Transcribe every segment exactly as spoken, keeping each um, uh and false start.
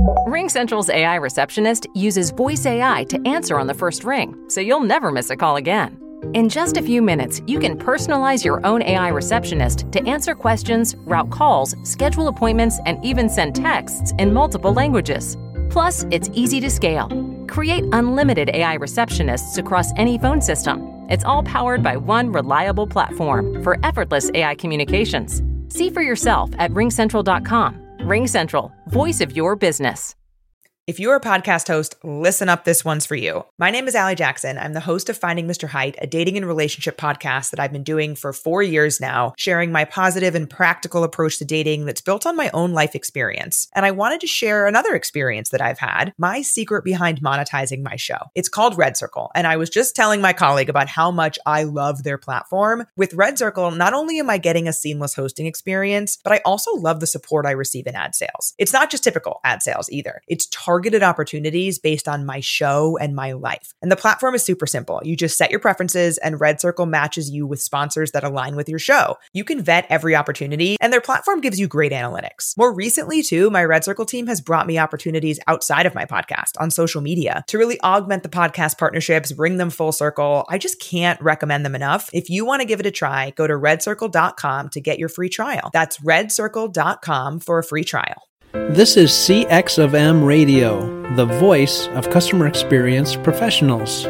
RingCentral's A I receptionist uses voice A I to answer on the first ring, so you'll never miss a call again. In just a few minutes, you can personalize your own A I receptionist to answer questions, route calls, schedule appointments, and even send texts in multiple languages. Plus, it's easy to scale. Create unlimited A I receptionists across any phone system. It's all powered by one reliable platform for effortless A I communications. See for yourself at ring central dot com. RingCentral, voice of your business. If you're a podcast host, listen up, this one's for you. My name is Allie Jackson. I'm the host of Finding Mister Height, a dating and relationship podcast that I've been doing for four years now, sharing my positive and practical approach to dating that's built on my own life experience. And I wanted to share another experience that I've had, my secret behind monetizing my show. It's called Red Circle, and I was just telling my colleague about how much I love their platform. With Red Circle, not only am I getting a seamless hosting experience, but I also love the support I receive in ad sales. It's not just typical ad sales either. It's targeted opportunities based on my show and my life. And the platform is super simple. You just set your preferences and Red Circle matches you with sponsors that align with your show. You can vet every opportunity and their platform gives you great analytics. More recently too, my Red Circle team has brought me opportunities outside of my podcast on social media to really augment the podcast partnerships, bring them full circle. I just can't recommend them enough. If you want to give it a try, go to red circle dot com to get your free trial. That's red circle dot com for a free trial. This is C X of M Radio, the voice of customer experience professionals.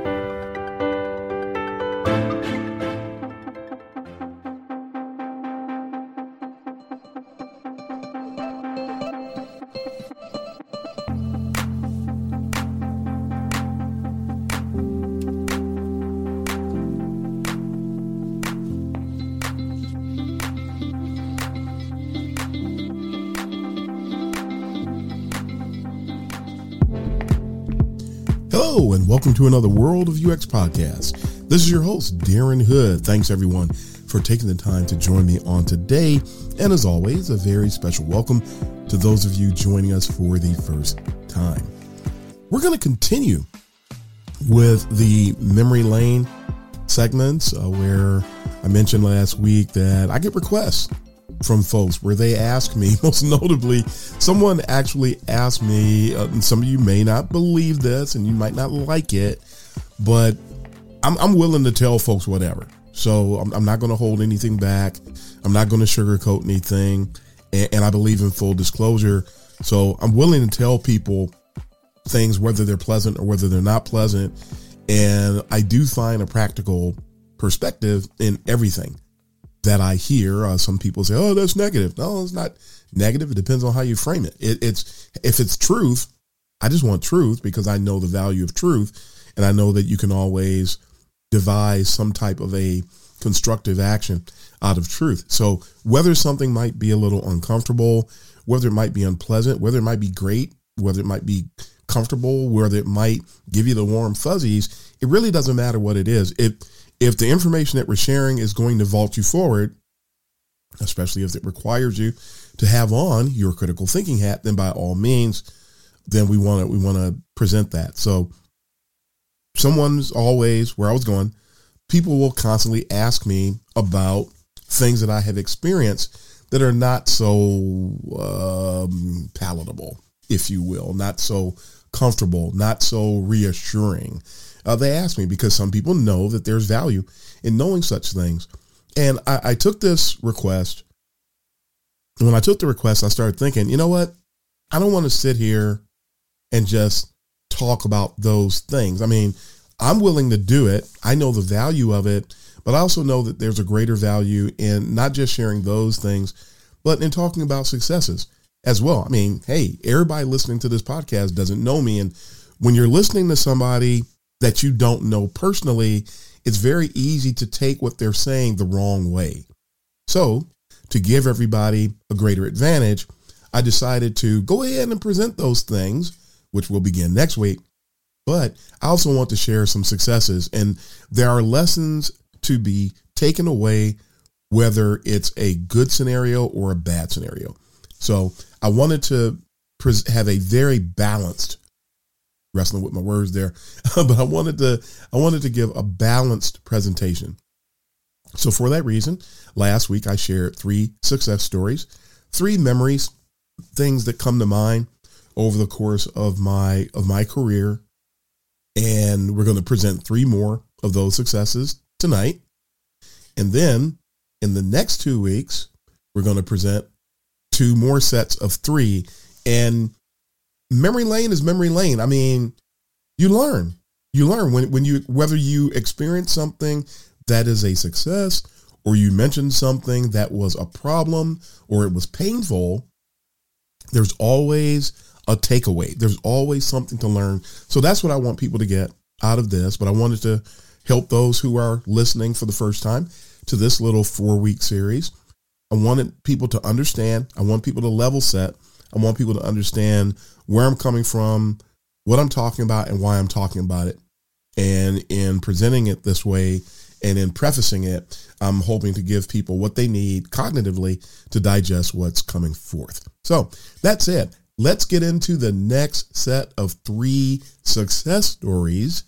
Hello, and welcome to another World of U X podcast. This is your host, Darren Hood. Thanks, everyone, for taking the time to join me on today. And as always, a very special welcome to those of you joining us for the first time. We're going to continue with the memory lane segments uh, where I mentioned last week that I get requests from folks where they ask me, most notably, someone actually asked me, uh, and some of you may not believe this and you might not like it, but I'm, I'm willing to tell folks whatever. So I'm, I'm not going to hold anything back. I'm not going to sugarcoat anything. And, and I believe in full disclosure. So I'm willing to tell people things, whether they're pleasant or whether they're not pleasant. And I do find a practical perspective in everything that I hear. Uh, some people say, oh, that's negative. No, it's not negative. It depends on how you frame it. it. It's if it's truth, I just want truth because I know the value of truth. And I know that you can always devise some type of a constructive action out of truth. So whether something might be a little uncomfortable, whether it might be unpleasant, whether it might be great, whether it might be comfortable, whether it might give you the warm fuzzies, it really doesn't matter what it is. It If the information that we're sharing is going to vault you forward, especially if it requires you to have on your critical thinking hat, then by all means, then we want to we want to present that. So someone's always, where I was going, people will constantly ask me about things that I have experienced that are not so um, palatable, if you will, not so comfortable, not so reassuring. Uh, they ask me because some people know that there's value in knowing such things. And I, I took this request. And when I took the request, I started thinking, you know what? I don't want to sit here and just talk about those things. I mean, I'm willing to do it. I know the value of it, but I also know that there's a greater value in not just sharing those things, but in talking about successes as well. I mean, hey, everybody listening to this podcast doesn't know me. And when you're listening to somebody that you don't know personally, it's very easy to take what they're saying the wrong way. So to give everybody a greater advantage, I decided to go ahead and present those things, which will begin next week. But I also want to share some successes, and there are lessons to be taken away, whether it's a good scenario or a bad scenario. So I wanted to pres- have a very balanced, wrestling with my words there, but I wanted to, I wanted to give a balanced presentation. So for that reason, last week I shared three success stories, three memories, things that come to mind over the course of my of my career. And we're going to present three more of those successes tonight. And then in the next two weeks, we're going to present two more sets of three. And memory lane is memory lane. I mean, you learn. You learn when, when you, whether you experience something that is a success, or you mentioned something that was a problem, or it was painful, there's always a takeaway. There's always something to learn. So that's what I want people to get out of this. But I wanted to help those who are listening for the first time to this little four week series. I wanted people to understand. I want people to level set. I want people to understand where I'm coming from, what I'm talking about, and why I'm talking about it. And in presenting it this way and in prefacing it, I'm hoping to give people what they need cognitively to digest what's coming forth. So that's it. Let's get into the next set of three success stories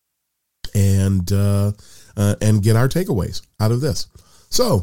and uh, uh, and get our takeaways out of this. So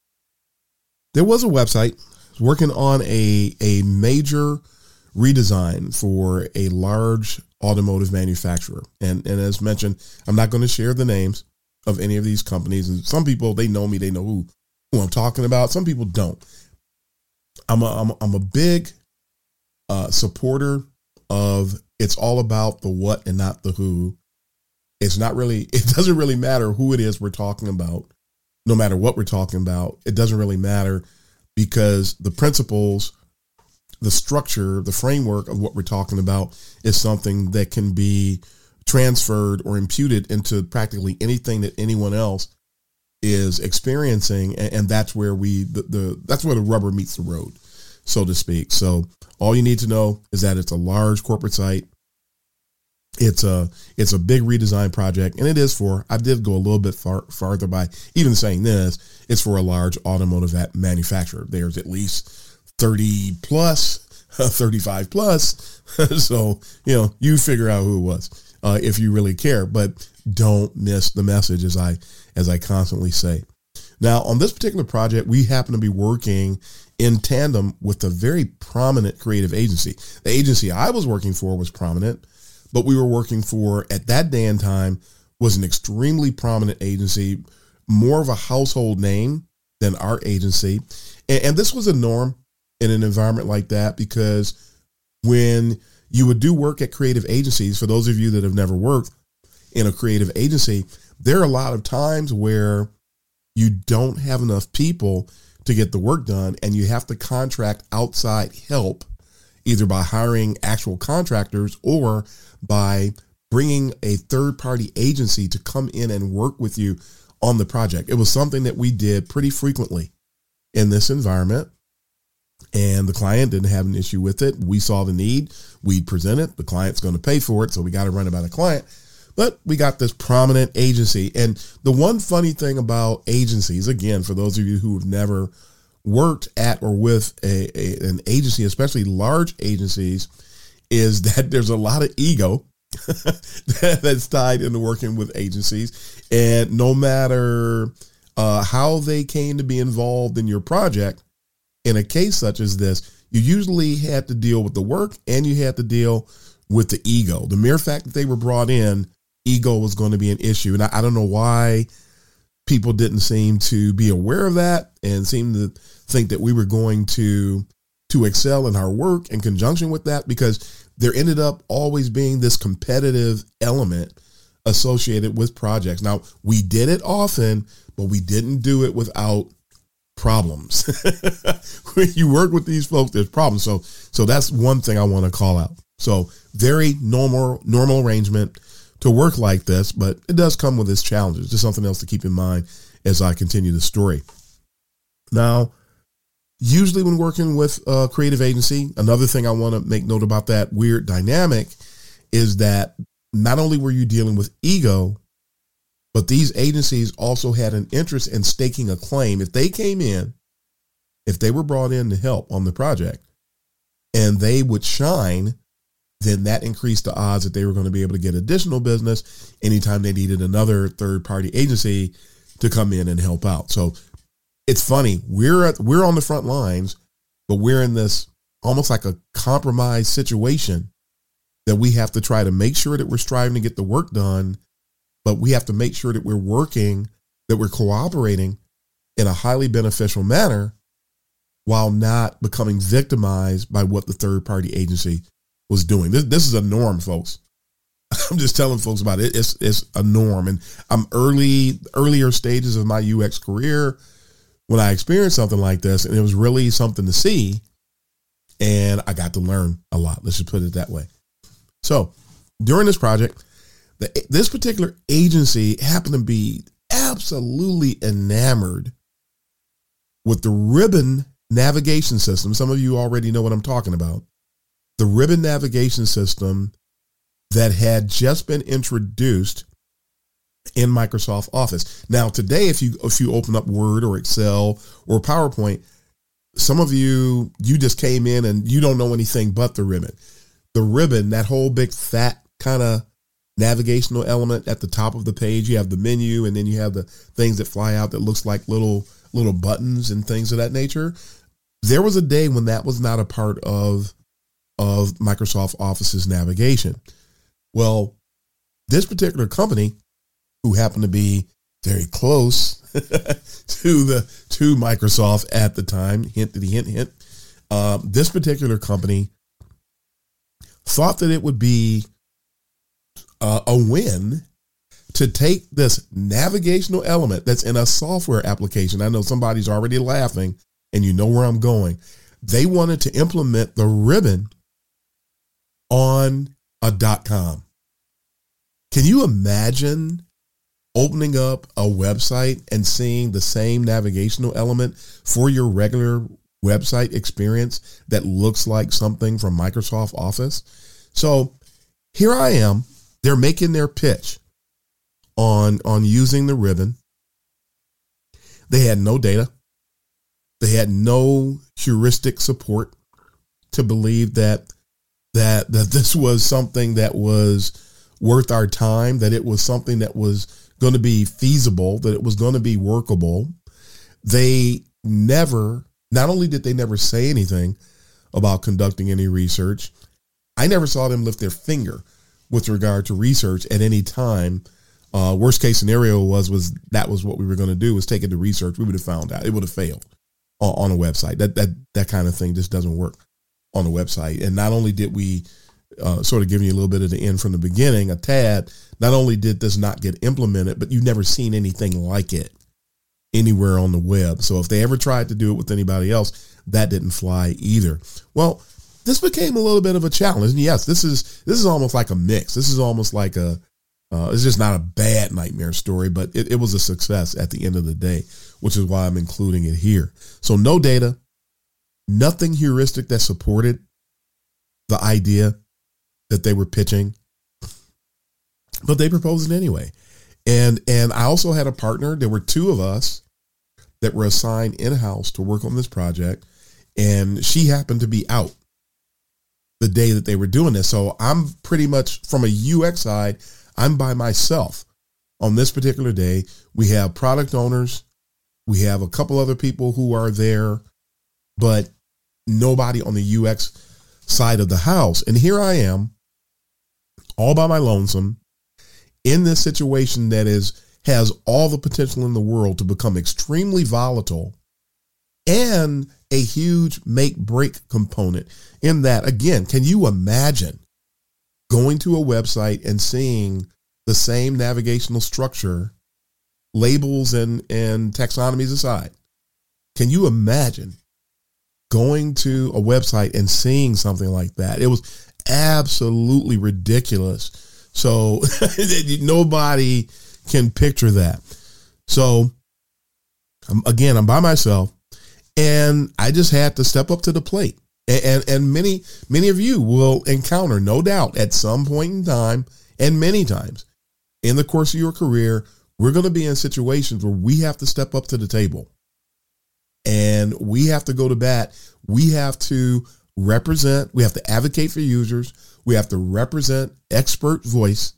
there was a website working on a, a major redesign for a large automotive manufacturer. And, and as mentioned, I'm not going to share the names of any of these companies. And some people, they know me, they know who, who I'm talking about. Some people don't. I'm a, I'm a, I'm a big uh, supporter of it's all about the what and not the who. It's not really, it doesn't really matter who it is we're talking about, no matter what we're talking about. It doesn't really matter because the principles, the structure, the framework of what we're talking about is something that can be transferred or imputed into practically anything that anyone else is experiencing. And, and that's where we, the, the, that's where the rubber meets the road, so to speak. So all you need to know is that it's a large corporate site. It's a, it's a big redesign project, and it is for, I did go a little bit far, farther by even saying this, it's for a large automotive manufacturer. There's at least thirty plus, thirty-five plus. So, you know, you figure out who it was, uh, if you really care, but don't miss the message, as I, as I constantly say. Now, on this particular project, we happen to be working in tandem with a very prominent creative agency. The agency I was working for was prominent, but we were working for, at that day and time, was an extremely prominent agency, more of a household name than our agency. And, and this was a norm in an environment like that, because when you would do work at creative agencies, for those of you that have never worked in a creative agency, there are a lot of times where you don't have enough people to get the work done, and you have to contract outside help, either by hiring actual contractors or by bringing a third-party agency to come in and work with you on the project. It was something that we did pretty frequently in this environment, and the client didn't have an issue with it. We saw the need. We present it. The client's going to pay for it, so we got to run it by the client. But we got this prominent agency. And the one funny thing about agencies, again, for those of you who have never worked at or with a, a an agency, especially large agencies, is that there's a lot of ego that's tied into working with agencies. And no matter uh, how they came to be involved in your project, in a case such as this, you usually had to deal with the work and you had to deal with the ego. The mere fact that they were brought in, ego was going to be an issue. And I, I don't know why people didn't seem to be aware of that and seem to think that we were going to to excel in our work in conjunction with that, because there ended up always being this competitive element associated with projects. Now, we did it often, but we didn't do it without problems. When you work with these folks, there's problems. So so that's one thing I want to call out. So very normal normal arrangement to work like this, but it does come with its challenges. Just something else to keep in mind as I continue the story. Now, usually when working with a creative agency, another thing I want to make note about that weird dynamic is that not only were you dealing with ego, but these agencies also had an interest in staking a claim. If they came in, if they were brought in to help on the project and they would shine, then that increased the odds that they were going to be able to get additional business anytime they needed another third-party agency to come in and help out. So it's funny. We're at, we're on the front lines, but we're in this almost like a compromise situation that we have to try to make sure that we're striving to get the work done, but we have to make sure that we're working, that we're cooperating in a highly beneficial manner while not becoming victimized by what the third party agency was doing. This, this is a norm, folks. I'm just telling folks about it. It's, it's a norm. And I'm early, earlier stages of my U X career when I experienced something like this, and it was really something to see. And I got to learn a lot. Let's just put it that way. So during this project, the, this particular agency happened to be absolutely enamored with the Ribbon navigation system. Some of you already know what I'm talking about. The Ribbon navigation system that had just been introduced in Microsoft Office. Now, today, if you if you open up Word or Excel or PowerPoint, some of you, you just came in and you don't know anything but the Ribbon. The Ribbon, that whole big fat kind of navigational element at the top of the page, you have the menu and then you have the things that fly out that looks like little little buttons and things of that nature. There was a day when that was not a part of, of Microsoft Office's navigation. Well, this particular company, who happened to be very close to the to Microsoft at the time, hint to the hint hint, uh, this particular company thought that it would be uh, a win to take this navigational element that's in a software application. I know somebody's already laughing, and you know where I'm going. They wanted to implement the Ribbon on a .com. Can you imagine opening up a website and seeing the same navigational element for your regular website experience that looks like something from Microsoft Office? So here I am. They're making their pitch on, on using the Ribbon. They had no data. They had no heuristic support to believe that that that this was something that was worth our time, that it was something that was going to be feasible, that it was going to be workable. They never, not only did they never say anything about conducting any research, I never saw them lift their finger with regard to research at any time. Uh, worst case scenario was, was that was what we were going to do, was take it to research. We would have found out. It would have failed on, on a website. That, that, that kind of thing just doesn't work on a website. And not only did we uh, sort of give you a little bit of the end from the beginning, a tad, not only did this not get implemented, but you've never seen anything like it anywhere on the web. So if they ever tried to do it with anybody else, that didn't fly either. Well, this became a little bit of a challenge. And yes, this is, this is almost like a mix. This is almost like a, uh, it's just not a bad nightmare story, but it, it was a success at the end of the day, which is why I'm including it here. So no data, nothing heuristic that supported the idea that they were pitching, but they proposed it anyway. And, and I also had a partner. There were two of us that were assigned in-house to work on this project. And she happened to be out the day that they were doing this. So I'm pretty much, from a U X side, I'm by myself on this particular day. We have product owners. We have a couple other people who are there, but nobody on the U X side of the house. And here I am, all by my lonesome, in this situation that is has all the potential in the world to become extremely volatile and a huge make-break component in that. Again, can you imagine going to a website and seeing the same navigational structure, labels and, and taxonomies aside? Can you imagine going to a website and seeing something like that? It was absolutely ridiculous. So nobody can picture that. So um, again, I'm by myself, and I just had to step up to the plate. And, and, and many, many of you will encounter, no doubt, at some point in time, and many times in the course of your career, we're going to be in situations where we have to step up to the table and we have to go to bat. We have to represent, we have to advocate for users. We have to represent expert voice.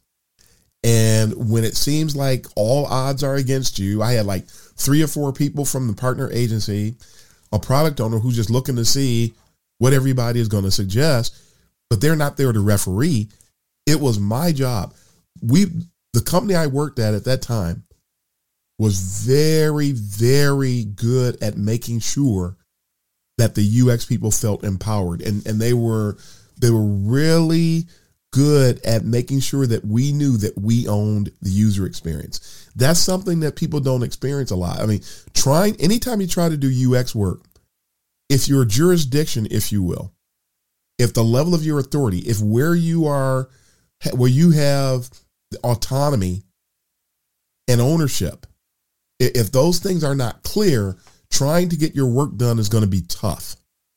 And when it seems like all odds are against you, I had like three or four people from the partner agency, a product owner who's just looking to see what everybody is going to suggest, but they're not there to referee. It was my job. We, the company I worked at at that time was very, very good at making sure that the U X people felt empowered. And, and they were, they were really good at making sure that we knew that we owned the user experience. That's something that people don't experience a lot. I mean, trying, anytime you try to do U X work, if your jurisdiction, if you will, if the level of your authority, if where you are, where you have autonomy and ownership, if those things are not clear, trying to get your work done is going to be tough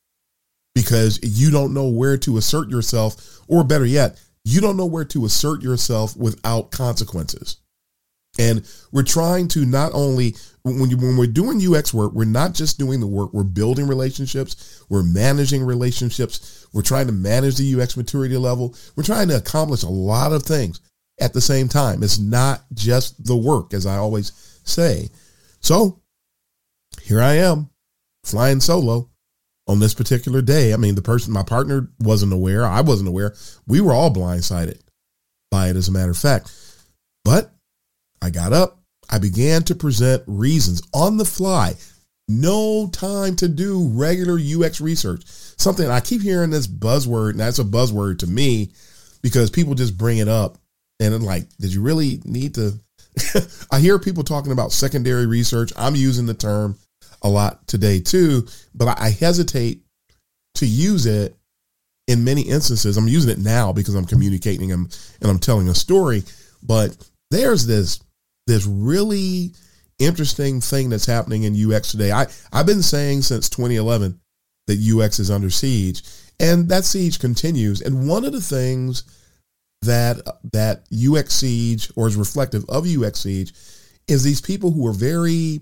because you don't know where to assert yourself, or better yet, you don't know where to assert yourself without consequences. And we're trying to not only, when you, when we're doing U X work, we're not just doing the work, we're building relationships, we're managing relationships, we're trying to manage the U X maturity level, we're trying to accomplish a lot of things at the same time. It's not just the work, as I always say. So here I am, flying solo on this particular day. I mean, the person, my partner wasn't aware, I wasn't aware. We were all blindsided by it, as a matter of fact. But I got up, I began to present reasons on the fly. No time to do regular U X research. Something I keep hearing this buzzword, and that's a buzzword to me because people just bring it up. And I'm like, did you really need to? I hear people talking about secondary research. I'm using the term a lot today too, but I hesitate to use it in many instances. I'm using it now because I'm communicating and, and I'm telling a story, but there's this this really interesting thing that's happening in U X today. I, I've been saying since twenty eleven that U X is under siege, and that siege continues. And one of the things that that U X siege, or is reflective of U X siege, is these people who are very,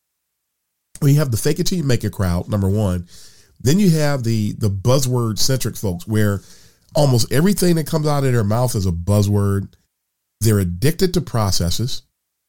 well, you have the fake it till you make it crowd, number one. Then you have the the buzzword centric folks where almost everything that comes out of their mouth is a buzzword. They're addicted to processes.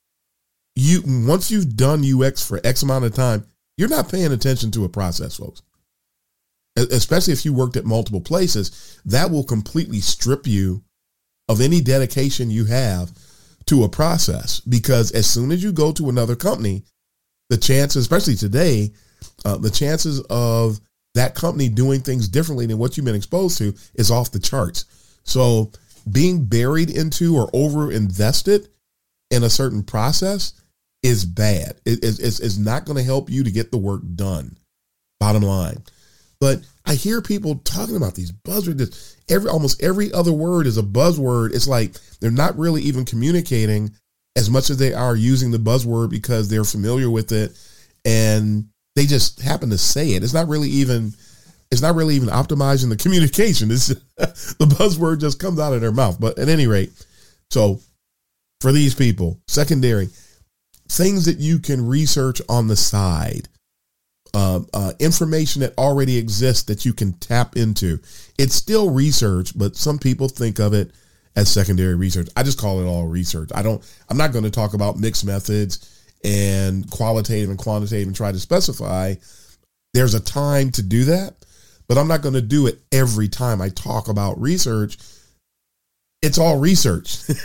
You, once you've done U X for X amount of time, you're not paying attention to a process, folks. Especially if you worked at multiple places, that will completely strip you of any dedication you have to a process. Because as soon as you go to another company, the chances, especially today, uh, the chances of that company doing things differently than what you've been exposed to is off the charts. So being buried into or over invested in a certain process is bad. It, it's, it's not going to help you to get the work done, bottom line. But I hear people talking about these buzzwords. Every, almost every other word is a buzzword. It's like they're not really even communicating as much as they are using the buzzword because they're familiar with it and they just happen to say it. It's not really even, it's not really even optimizing the communication. It's the buzzword just comes out of their mouth. But at any rate, so for these people, secondary, things that you can research on the side, uh, uh, information that already exists that you can tap into. It's still research, but some people think of it as secondary research. I just call it all research. I don't, I'm not going to talk about mixed methods and qualitative and quantitative and try to specify. There's a time to do that, but I'm not going to do it every time I talk about research. It's all research.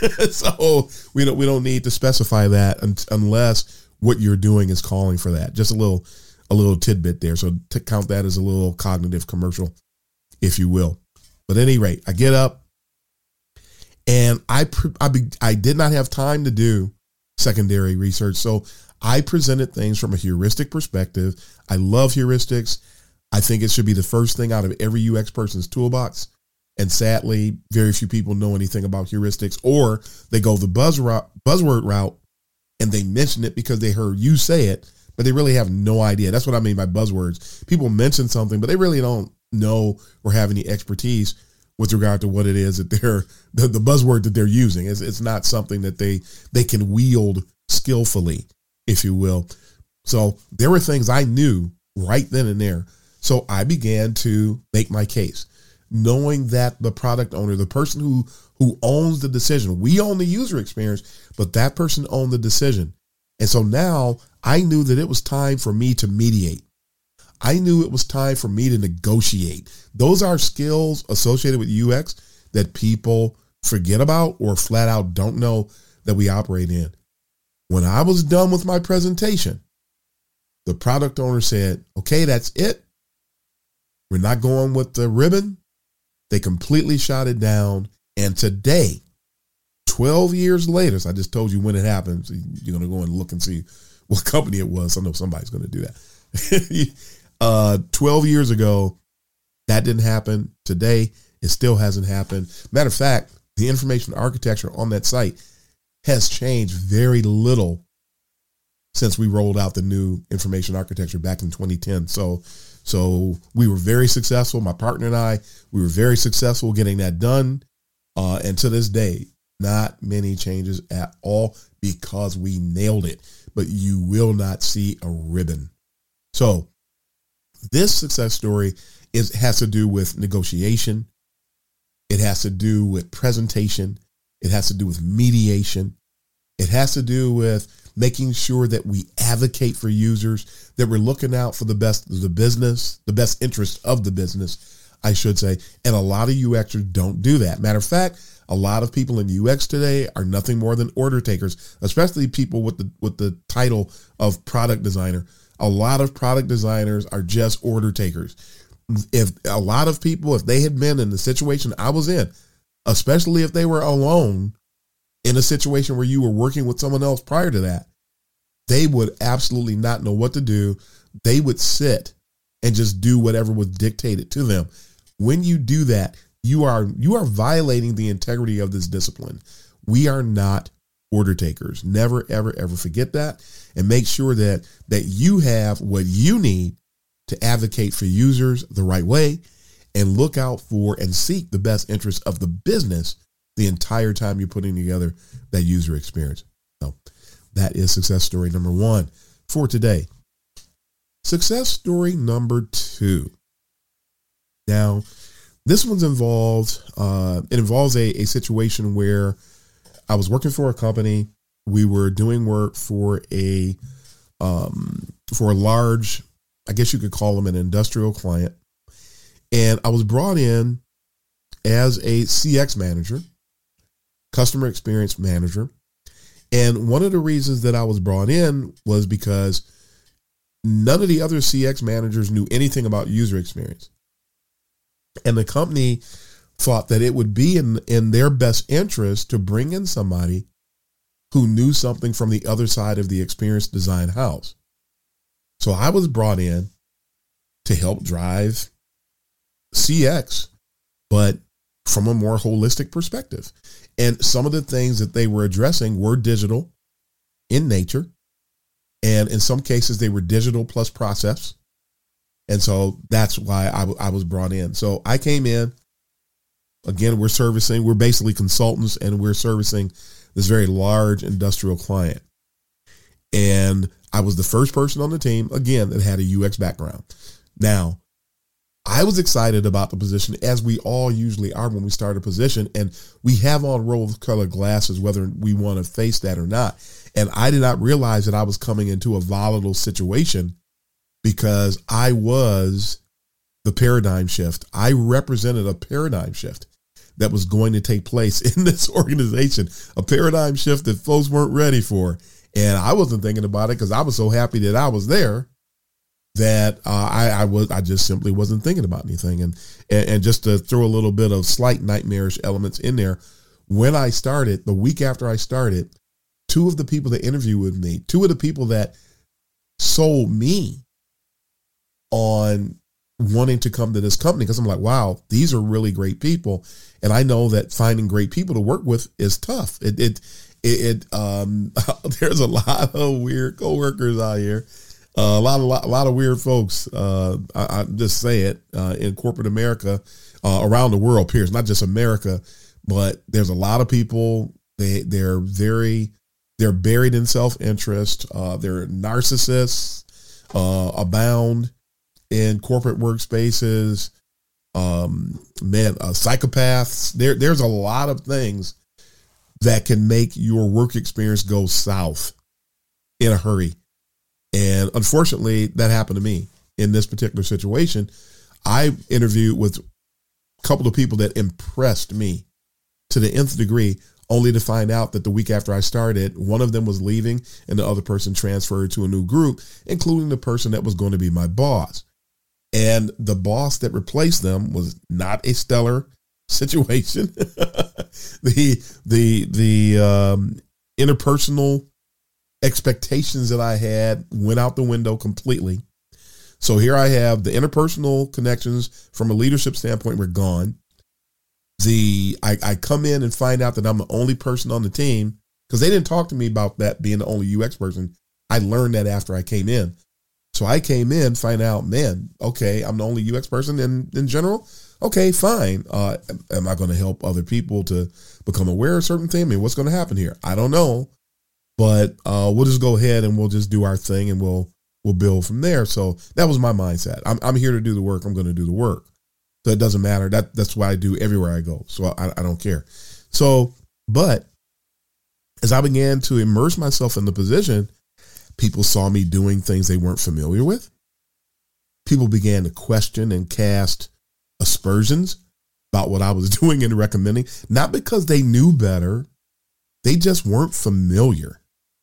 So we don't, we don't need to specify that un- unless what you're doing is calling for that. Just a little, a little tidbit there. So to count that as a little cognitive commercial, if you will. But at any rate, I get up and I, pre- I, be- I did not have time to do secondary research. So I presented things from a heuristic perspective. I love heuristics. I think it should be the first thing out of every U X person's toolbox. And sadly, very few people know anything about heuristics, or they go the buzz route, buzzword route and they mention it because they heard you say it, but they really have no idea. That's what I mean by buzzwords. People mention something, but they really don't know or have any expertise with regard to what it is that they're, the, the buzzword that they're using. It's, it's not something that they, they can wield skillfully, if you will. So there were things I knew right then and there. So I began to make my case, knowing that the product owner, the person who, who owns the decision, we own the user experience, but that person owned the decision. And so now I knew that it was time for me to mediate. I knew it was time for me to negotiate. Those are skills associated with U X that people forget about or flat out don't know that we operate in. When I was done with my presentation, the product owner said, okay, that's it. We're not going with the ribbon. They completely shot it down. And today, twelve years later, so I just told you when it happened. So you're going to go and look and see what company it was. I know somebody's going to do that. uh, twelve years ago, that didn't happen. Today, it still hasn't happened. Matter of fact, the information architecture on that site has changed very little since we rolled out the new information architecture back in twenty ten. So, so we were very successful. My partner and I, we were very successful getting that done. Uh, and to this day, not many changes at all because we nailed it. But you will not see a ribbon. So this success story is has to do with negotiation. It has to do with presentation. It has to do with mediation. It has to do with making sure that we advocate for users, that we're looking out for the best of the business, the best interest of the business, I should say. And a lot of U Xers don't do that. Matter of fact, a lot of people in U X today are nothing more than order takers, especially people with the with the title of product designer. A lot of product designers are just order takers. If a lot of people, if they had been in the situation I was in, especially if they were alone in a situation where you were working with someone else prior to that, they would absolutely not know what to do. They would sit and just do whatever was dictated to them. When you do that, you are you are violating the integrity of this discipline. We are not order takers. Never, ever, ever forget that, and make sure that that you have what you need to advocate for users the right way and look out for and seek the best interest of the business the entire time you're putting together that user experience. So that is success story number one for today. Success story number two. Now, this one's involved, uh, it involves a, a situation where I was working for a company. We were doing work for a, um, for a large, I guess you could call them an industrial client. And I was brought in as a C X manager, customer experience manager. And one of the reasons that I was brought in was because none of the other C X managers knew anything about user experience. And the company thought that it would be in, in their best interest to bring in somebody who knew something from the other side of the experience design house. So I was brought in to help drive C X, but from a more holistic perspective. And some of the things that they were addressing were digital in nature. And in some cases, they were digital plus process. And so that's why I, I was brought in. So I came in. Again, we're servicing, we're basically consultants, and we're servicing this very large industrial client. And I was the first person on the team, again, that had a U X background. Now, I was excited about the position, as we all usually are when we start a position, and we have on rose-colored glasses, whether we want to face that or not. And I did not realize that I was coming into a volatile situation because I was the paradigm shift. I represented a paradigm shift that was going to take place in this organization, a paradigm shift that folks weren't ready for. And I wasn't thinking about it because I was so happy that I was there that uh, I, I was I just simply wasn't thinking about anything. And, and and just to throw a little bit of slight nightmarish elements in there, when I started, the week after I started, two of the people that interviewed with me, two of the people that sold me on wanting to come to this company, because I'm like, wow, these are really great people. And I know that finding great people to work with is tough. It, it, it, it um, there's a lot of weird coworkers out here. Uh, a lot, of, lot, a lot of weird folks. Uh, I, I just say it uh, in corporate America, uh, around the world, Piers, not just America, but there's a lot of people. They they're very they're buried in self-interest. Uh, they're narcissists uh, abound in corporate workspaces. Um, man, uh, psychopaths. There there's a lot of things that can make your work experience go south in a hurry. And unfortunately, that happened to me. in this particular situation, I interviewed with a couple of people that impressed me to the nth degree, only to find out that the week after I started, one of them was leaving and the other person transferred to a new group, including the person that was going to be my boss. And the boss that replaced them was not a stellar situation. the the the um, interpersonal expectations that I had went out the window completely. So here I have the interpersonal connections from a leadership standpoint were gone. The I, I come in and find out that I'm the only person on the team, because they didn't talk to me about that being the only U X person. I learned that after I came in. So I came in, find out, man, okay, I'm the only U X person in, in general. Okay, fine. Uh, am I going to help other people to become aware of certain things? I mean, what's going to happen here? I don't know, but uh, we'll just go ahead and we'll just do our thing and we'll we'll build from there. So that was my mindset. I'm I'm here to do the work. I'm going to do the work. So it doesn't matter. That that's what I do everywhere I go. So I, I don't care. So, but as I began to immerse myself in the position, people saw me doing things they weren't familiar with. People began to question and cast aspersions about what I was doing and recommending, not because they knew better. They just weren't familiar.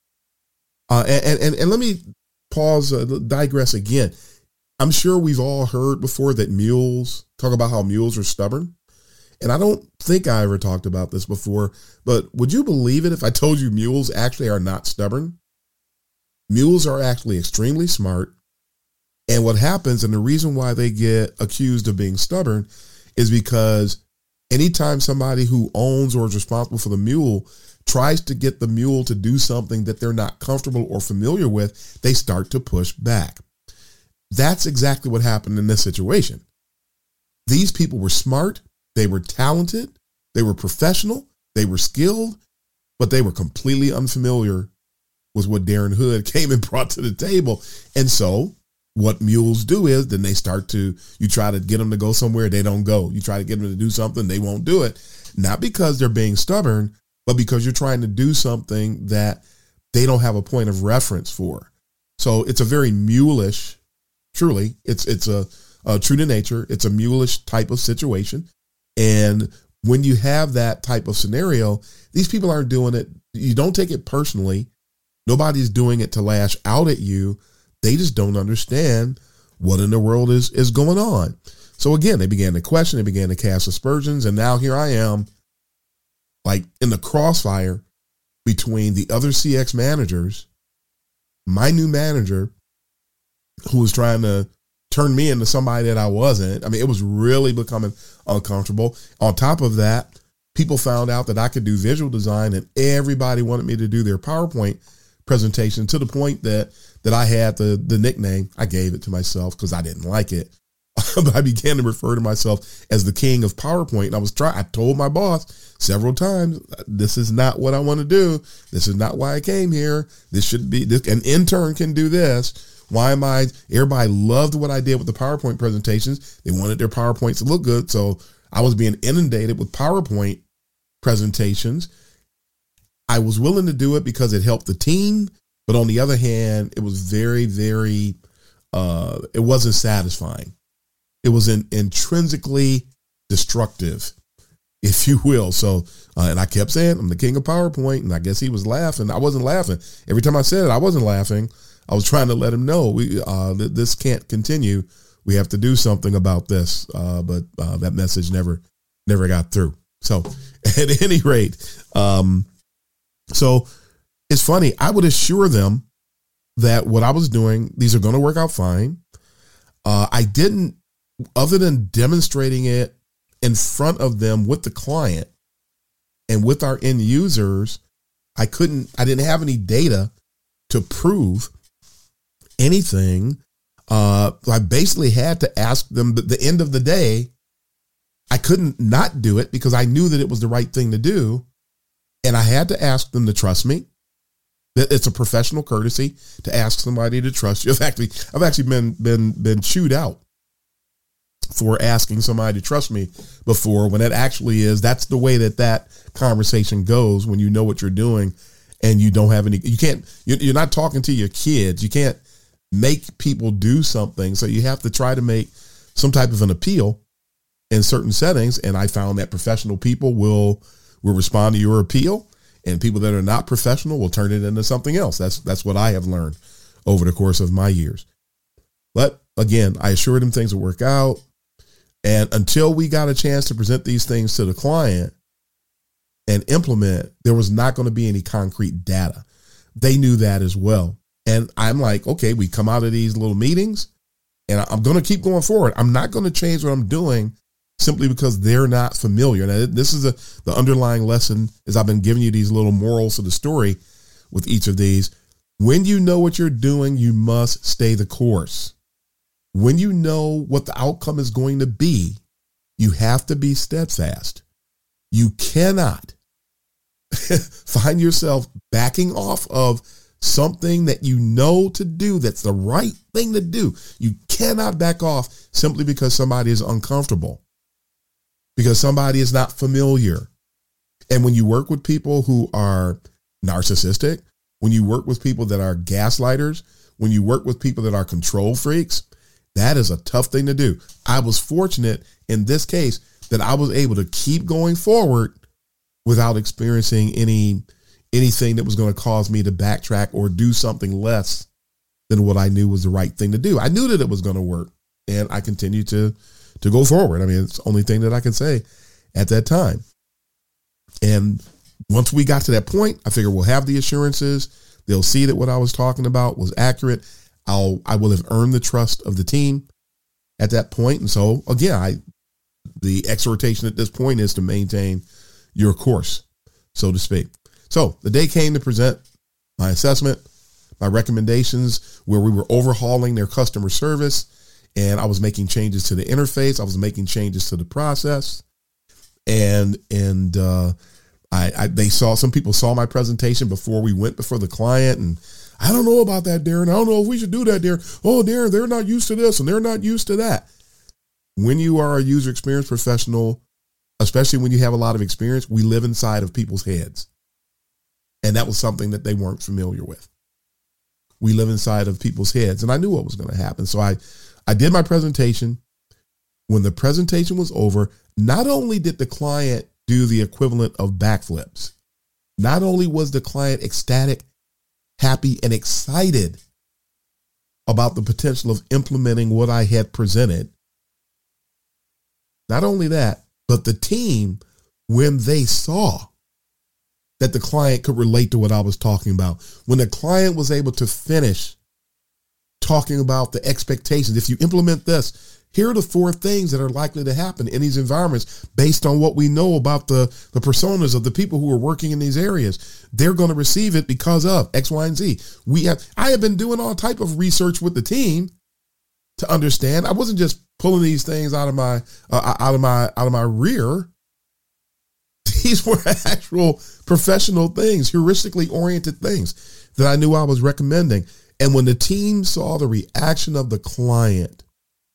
Uh, and, and, and let me pause, uh, digress again. I'm sure we've all heard before that mules, talk about how mules are stubborn. And I don't think I ever talked about this before, but would you believe it if I told you mules actually are not stubborn? Mules are actually extremely smart. And what happens, and the reason why they get accused of being stubborn, is because anytime somebody who owns or is responsible for the mule tries to get the mule to do something that they're not comfortable or familiar with, they start to push back. That's exactly what happened in this situation. These people were smart, they were talented, they were professional, they were skilled, but they were completely unfamiliar with what Darren Hood came and brought to the table. And so what mules do is then they start to, you try to get them to go somewhere, they don't go. You try to get them to do something, they won't do it. Not because they're being stubborn, but because you're trying to do something that they don't have a point of reference for. So it's a very mulish, truly, it's it's a, a true to nature, it's a mulish type of situation. And when you have that type of scenario, these people aren't doing it. You don't take it personally. Nobody's doing it to lash out at you. They just don't understand what in the world is, is going on. So again, they began to question, they began to cast aspersions. And now here I am, like in the crossfire between the other C X managers, my new manager, who was trying to turn me into somebody that I wasn't. I mean, it was really becoming uncomfortable. On top of that, people found out that I could do visual design, and everybody wanted me to do their PowerPoint presentation, to the point that that I had the the nickname. I gave it to myself because I didn't like it. But I began to refer to myself as the king of PowerPoint. And I was trying, I told my boss several times, this is not what I want to do. This is not why I came here. This should be, this, an intern can do this. Why am I, everybody loved what I did with the PowerPoint presentations. They wanted their PowerPoints to look good. So I was being inundated with PowerPoint presentations. I was willing to do it because it helped the team. But on the other hand, it was very, very, uh, it wasn't satisfying. It was in, intrinsically destructive, if you will. So, uh, and I kept saying, I'm the king of PowerPoint. And I guess he was laughing. I wasn't laughing. Every time I said it, I wasn't laughing. I was trying to let him know we uh, th- this can't continue. We have to do something about this. Uh, but uh, that message never, never got through. So at any rate, um, so it's funny. I would assure them that what I was doing, these are going to work out fine. Uh, I didn't, other than demonstrating it in front of them with the client and with our end users, I couldn't, I didn't have any data to prove anything. Uh, I basically had to ask them, at the end of the day, I couldn't not do it because I knew that it was the right thing to do. And I had to ask them to trust me. It's a professional courtesy to ask somebody to trust you. I've actually, I've actually been, been, been chewed out for asking somebody to trust me before, when it actually is, that's the way that that conversation goes when you know what you're doing and you don't have any, you can't, you're not talking to your kids. You can't, make people do something. So you have to try to make some type of an appeal in certain settings. And I found that professional people will, will respond to your appeal, and people that are not professional will turn it into something else. That's, that's what I have learned over the course of my years. But again, I assured them things would work out. And until we got a chance to present these things to the client and implement, there was not going to be any concrete data. They knew that as well. And I'm like, okay, we come out of these little meetings and I'm going to keep going forward. I'm not going to change what I'm doing simply because they're not familiar. Now, this is a, the underlying lesson, as I've been giving you these little morals of the story with each of these. When you know what you're doing, you must stay the course. When you know what the outcome is going to be, you have to be steadfast. You cannot find yourself backing off of something that you know to do, that's the right thing to do. You cannot back off simply because somebody is uncomfortable, because somebody is not familiar. And when you work with people who are narcissistic, when you work with people that are gaslighters, when you work with people that are control freaks, that is a tough thing to do. I was fortunate in this case that I was able to keep going forward without experiencing any anything that was going to cause me to backtrack or do something less than what I knew was the right thing to do. I knew that it was going to work, and I continued to, to go forward. I mean, it's the only thing that I can say at that time. And once we got to that point, I figured we'll have the assurances. They'll see that what I was talking about was accurate. I'll, I will have earned the trust of the team at that point. And so again, I, the exhortation at this point is to maintain your course, so to speak. So the day came to present my assessment, my recommendations, where we were overhauling their customer service, and I was making changes to the interface. I was making changes to the process, and and uh, I, I they saw some people saw my presentation before we went before the client, and I don't know about that, Darren. I don't know if we should do that, Darren. Oh, Darren, they're not used to this and they're not used to that. When you are a user experience professional, especially when you have a lot of experience, we live inside of people's heads. And that was something that they weren't familiar with. We live inside of people's heads, and I knew what was going to happen. So I, I did my presentation. When the presentation was over, not only did the client do the equivalent of backflips, not only was the client ecstatic, happy, and excited about the potential of implementing what I had presented, not only that, but the team, when they saw that the client could relate to what I was talking about, when the client was able to finish talking about the expectations, if you implement this, here are the four things that are likely to happen in these environments based on what we know about the, the personas of the people who are working in these areas. They're going to receive it because of X, Y, and Z. We have, I have been doing all type of research with the team to understand. I wasn't just pulling these things out of my, uh, out of my, out of my rear. These were actual professional things, heuristically oriented things that I knew I was recommending. And when the team saw the reaction of the client,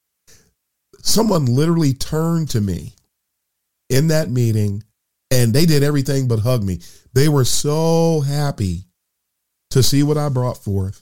someone literally turned to me in that meeting and they did everything but hug me. They were so happy to see what I brought forth.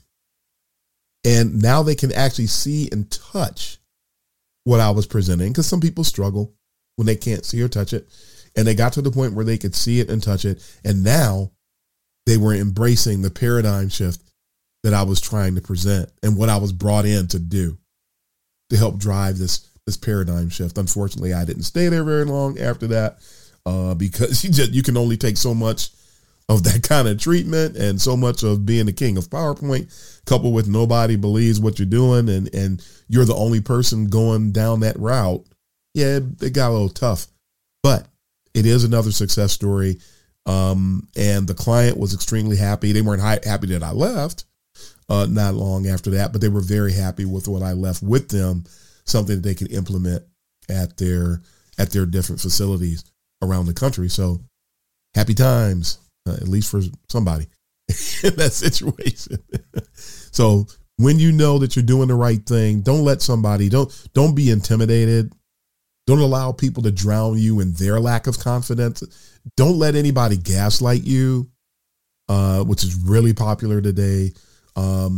And now they can actually see and touch what I was presenting, because some people struggle when they can't see or touch it. And they got to the point where they could see it and touch it. And now they were embracing the paradigm shift that I was trying to present and what I was brought in to do to help drive this, this paradigm shift. Unfortunately, I didn't stay there very long after that uh, because you just, you can only take so much of that kind of treatment and so much of being the king of PowerPoint, coupled with nobody believes what you're doing and, and you're the only person going down that route. Yeah, it, it got a little tough, but it is another success story. Um, and the client was extremely happy. They weren't hi- happy that I left uh, not long after that, but they were very happy with what I left with them, something that they could implement at their, at their different facilities around the country. So happy times, uh, at least for somebody in that situation. So when you know that you're doing the right thing, don't let somebody, don't, don't be intimidated. Don't allow people to drown you in their lack of confidence. Don't let anybody gaslight you, uh, which is really popular today. Um,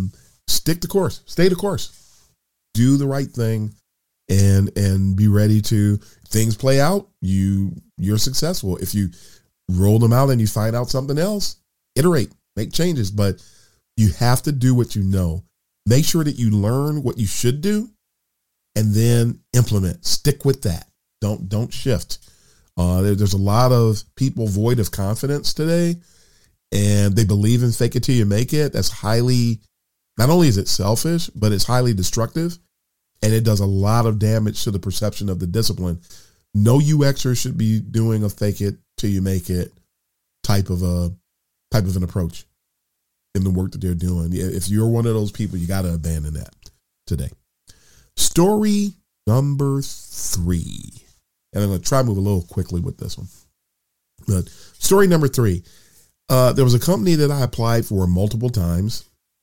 stick the course, stay the course, do the right thing, and and be ready to, things play out, you you're successful. If you roll them out and you find out something else, iterate, make changes, but you have to do what you know. Make sure that you learn what you should do and then implement. Stick with that. Don't don't shift. Uh, there, there's a lot of people void of confidence today, and they believe in fake it till you make it. That's highly, not only is it selfish, but it's highly destructive, and it does a lot of damage to the perception of the discipline. No U Xer should be doing a fake it till you make it type of a type of an approach in the work that they're doing. If you're one of those people, you got to abandon that today. Story number three. And I'm going to try to move a little quickly with this one. But story number three. Uh, there was a company that I applied for multiple times.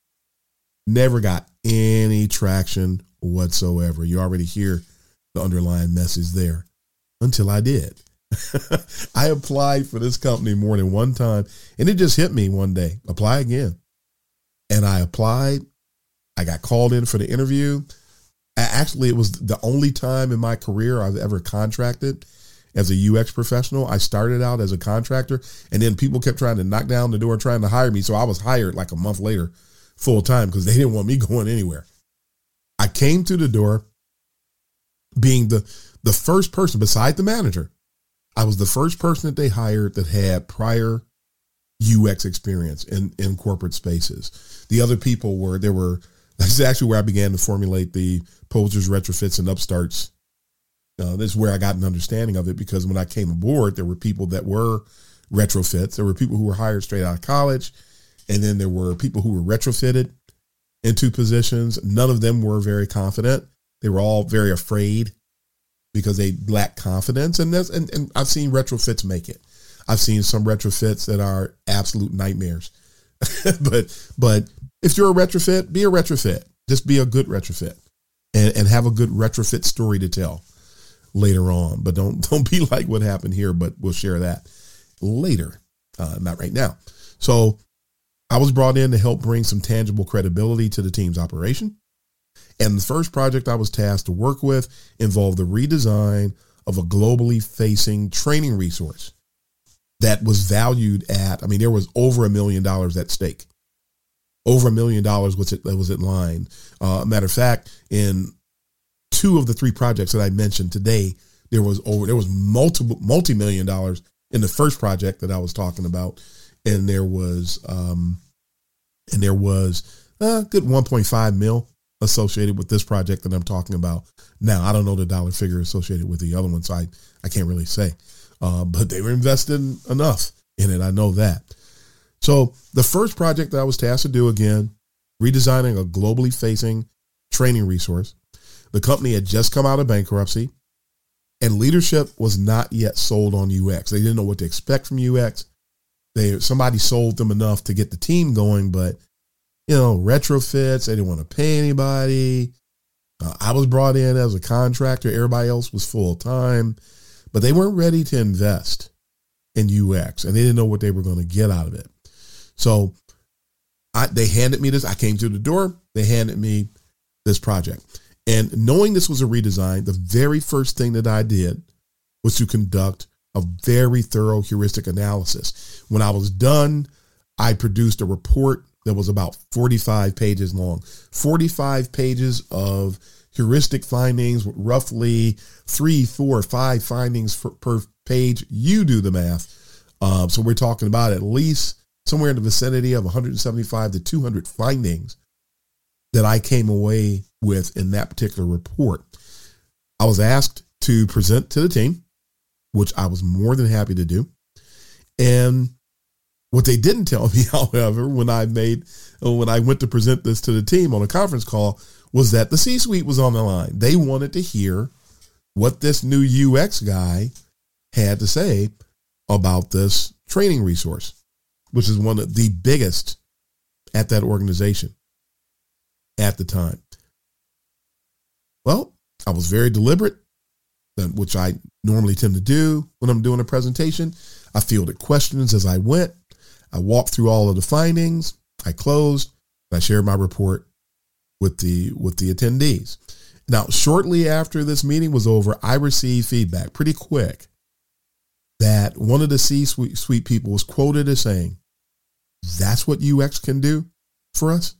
Never got any traction whatsoever. You already hear the underlying message there. Until I did. I applied for this company more than one time, and it just hit me one day. Apply again. And I applied. I got called in for the interview. Actually, it was the only time in my career I've ever contracted as a U X professional. I started out as a contractor, and then people kept trying to knock down the door trying to hire me. So I was hired like a month later full time because they didn't want me going anywhere. I came to the door being the, the first person beside the manager. I was the first person that they hired that had prior U X experience in, in corporate spaces. The other people were, there were, this is actually where I began to formulate the posers, retrofits, and upstarts. Uh, this is where I got an understanding of it, because when I came aboard, there were people that were retrofits. There were people who were hired straight out of college. And then there were people who were retrofitted into positions. None of them were very confident. They were all very afraid because they lack confidence. And that's, and, and I've seen retrofits make it. I've seen some retrofits that are absolute nightmares. but, but if you're a retrofit, be a retrofit. Just be a good retrofit and, and have a good retrofit story to tell later on. But don't, don't be like what happened here, but we'll share that later. Uh, not right now. So I was brought in to help bring some tangible credibility to the team's operation. And the first project I was tasked to work with involved the redesign of a globally facing training resource that was valued at, I mean, there was over a million dollars at stake. Over a million dollars was it that was in line. Uh, matter of fact, in two of the three projects that I mentioned today, there was over there was multiple multi-million dollars in the first project that I was talking about, and there was um, and there was a good one point five mil associated with this project that I'm talking about now. I don't know the dollar figure associated with the other one, so I, I can't really say. Uh, but they were invested enough in it. I know that. So the first project that I was tasked to do, again, redesigning a globally facing training resource. The company had just come out of bankruptcy, and leadership was not yet sold on U X. They didn't know what to expect from U X. They somebody sold them enough to get the team going, but you know, retrofits, they didn't want to pay anybody. Uh, I was brought in as a contractor. Everybody else was full time, but they weren't ready to invest in U X, and they didn't know what they were going to get out of it. So I, they handed me this. I came through the door. They handed me this project. And knowing this was a redesign, the very first thing that I did was to conduct a very thorough heuristic analysis. When I was done, I produced a report that was about forty-five pages long, forty-five pages of heuristic findings with roughly three, four, five findings for, per page. You do the math. Uh, so we're talking about at least somewhere in the vicinity of one hundred seventy-five to two hundred findings that I came away with in that particular report. I was asked to present to the team, which I was more than happy to do. And what they didn't tell me, however, when I made, when I went to present this to the team on a conference call, was that the C-suite was on the line. They wanted to hear what this new U X guy had to say about this training resource, which is one of the biggest at that organization at the time. Well, I was very deliberate, which I normally tend to do when I'm doing a presentation. I fielded questions as I went. I walked through all of the findings. I closed. I shared my report. with the with the attendees. Now, shortly after this meeting was over, I received feedback pretty quick that one of the C-suite people was quoted as saying, "That's what U X can do for us."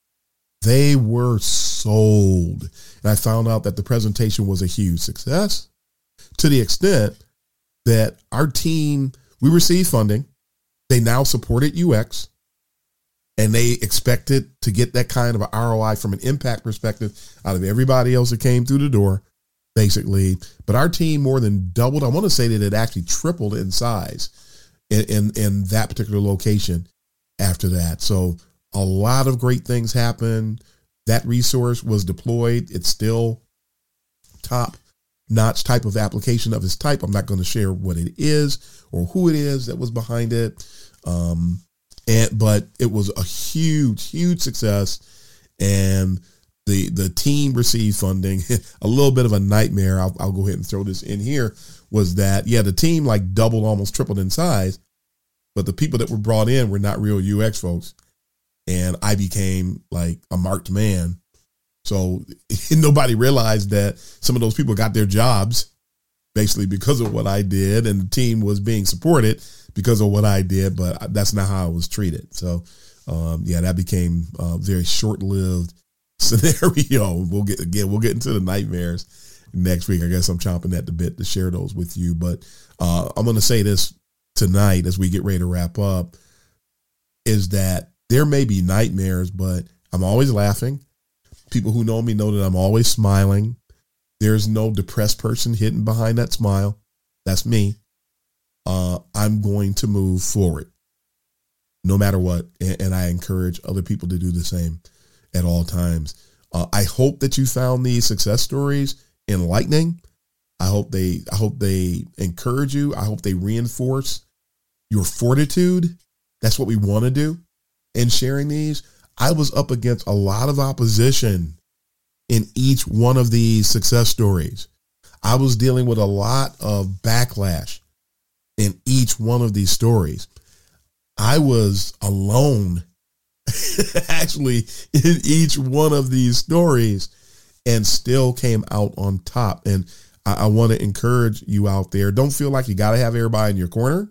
They were sold. And I found out that the presentation was a huge success, to the extent that our team, we received funding. They now supported U X, and they expected to get that kind of an R O I from an impact perspective out of everybody else that came through the door, basically. But our team more than doubled. I want to say that it actually tripled in size in, in, in that particular location after that. So a lot of great things happened. That resource was deployed. It's still top notch type of application of its type. I'm not going to share what it is or who it is that was behind it. Um, and, but it was a huge, huge success, and the, the team received funding. A little bit of a nightmare. I'll, I'll go ahead and throw this in here, was that, yeah, the team like doubled, almost tripled in size, but the people that were brought in were not real U X folks. And I became like a marked man. So nobody realized that some of those people got their jobs basically because of what I did, and the team was being supported because of what I did, but that's not how I was treated. So um, yeah, that became a very short-lived scenario. We'll get, again, we'll get into the nightmares next week. I guess I'm chomping at the bit to share those with you, but uh, I'm going to say this tonight as we get ready to wrap up, is that there may be nightmares, but I'm always laughing. People who know me know that I'm always smiling. There's no depressed person hidden behind that smile. That's me. Uh, I'm going to move forward no matter what. And, and I encourage other people to do the same at all times. Uh, I hope that you found these success stories enlightening. I hope they, I hope they encourage you. I hope they reinforce your fortitude. That's what we want to do in sharing these. I was up against a lot of opposition in each one of these success stories. I was dealing with a lot of backlash in each one of these stories. I was alone actually in each one of these stories, and still came out on top. And I, I want to encourage you out there. Don't feel like you got to have everybody in your corner,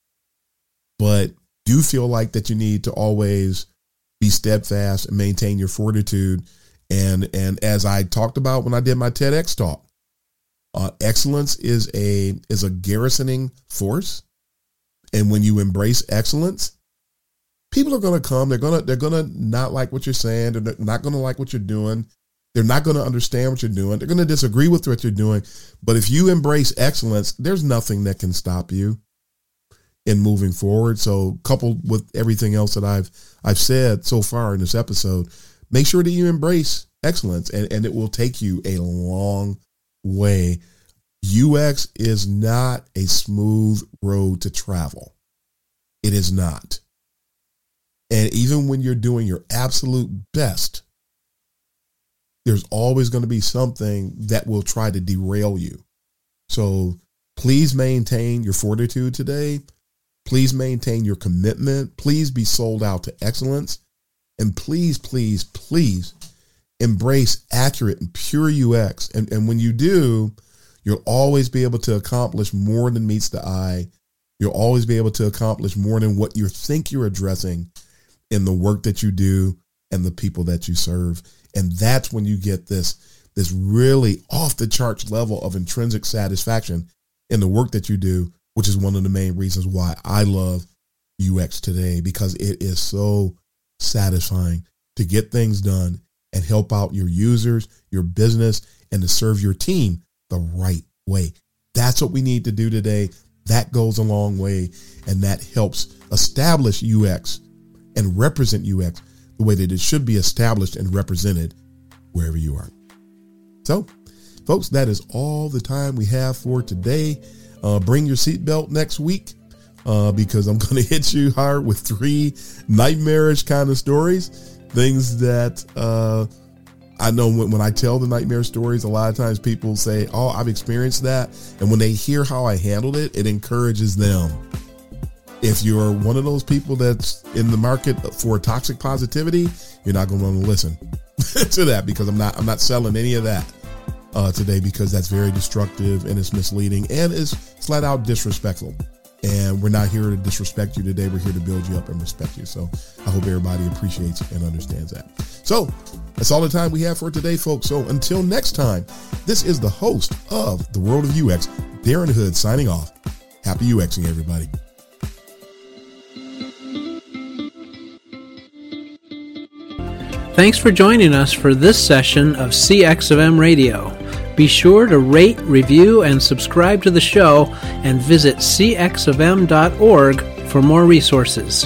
but do feel like that you need to always be steadfast and maintain your fortitude. And, and as I talked about when I did my TEDx talk, uh, excellence is a, is a garrisoning force. And when you embrace excellence, people are going to come. They're going to, they're going to not like what you're saying. They're not going to like what you're doing. They're not going to understand what you're doing. They're going to disagree with what you're doing. But if you embrace excellence, there's nothing that can stop you in moving forward. So coupled with everything else that I've I've said so far in this episode, make sure that you embrace excellence, and, and it will take you a long way. U X is not a smooth road to travel. It is not. And even when you're doing your absolute best, there's always going to be something that will try to derail you. So please maintain your fortitude today. Please maintain your commitment. Please be sold out to excellence. And please, please, please embrace accurate and pure U X. And, and when you do, you'll always be able to accomplish more than meets the eye. You'll always be able to accomplish more than what you think you're addressing in the work that you do and the people that you serve. And that's when you get this, this really off the charts level of intrinsic satisfaction in the work that you do, which is one of the main reasons why I love U X today, because it is so satisfying to get things done and help out your users, your business, and to serve your team the right way. That's what we need to do today. That goes a long way, and that helps establish U X and represent U X the way that it should be established and represented wherever you are. So, folks, that is all the time we have for today. Uh, bring your seatbelt next week uh, because I'm going to hit you hard with three nightmarish kind of stories, things that uh, I know when, when I tell the nightmare stories, a lot of times people say, oh, I've experienced that. And when they hear how I handled it, it encourages them. If you're one of those people that's in the market for toxic positivity, you're not going to want to listen to that because I'm not I'm not selling any of that uh, today because that's very destructive and it's misleading and is flat out disrespectful. And we're not here to disrespect you today. We're here to build you up and respect you. So I hope everybody appreciates and understands that. So that's all the time we have for today, folks. So until next time, this is the host of The World of U X, Darren Hood, signing off. Happy UXing, everybody. Thanks for joining us for this session of C X of M Radio. Be sure to rate, review, and subscribe to the show, and visit c x of m dot org for more resources.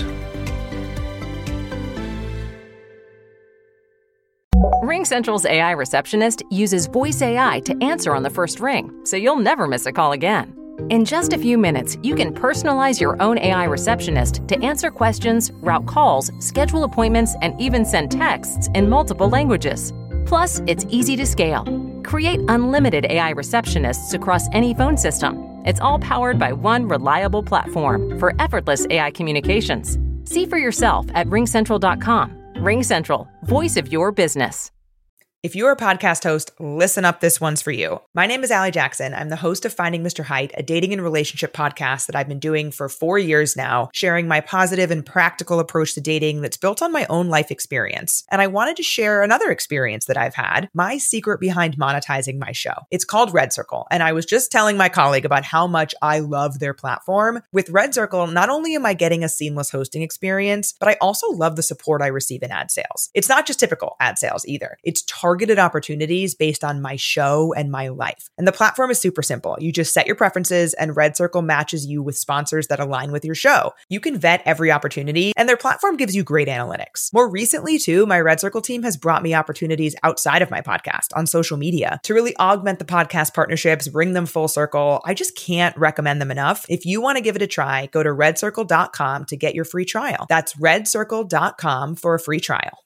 RingCentral's A I receptionist uses voice A I to answer on the first ring, so you'll never miss a call again. In just a few minutes, you can personalize your own A I receptionist to answer questions, route calls, schedule appointments, and even send texts in multiple languages. Plus, it's easy to scale. Create unlimited A I receptionists across any phone system. It's all powered by one reliable platform for effortless A I communications. See for yourself at ring central dot com. RingCentral, voice of your business. If you're a podcast host, listen up, this one's for you. My name is Allie Jackson. I'm the host of Finding Mister Height, a dating and relationship podcast that I've been doing for four years now, sharing my positive and practical approach to dating that's built on my own life experience. And I wanted to share another experience that I've had, my secret behind monetizing my show. It's called Red Circle, and I was just telling my colleague about how much I love their platform. With Red Circle, not only am I getting a seamless hosting experience, but I also love the support I receive in ad sales. It's not just typical ad sales either. It's targeted targeted opportunities based on my show and my life. And the platform is super simple. You just set your preferences and Red Circle matches you with sponsors that align with your show. You can vet every opportunity and their platform gives you great analytics. More recently too, my Red Circle team has brought me opportunities outside of my podcast on social media to really augment the podcast partnerships, bring them full circle. I just can't recommend them enough. If you want to give it a try, go to red circle dot com to get your free trial. That's red circle dot com for a free trial.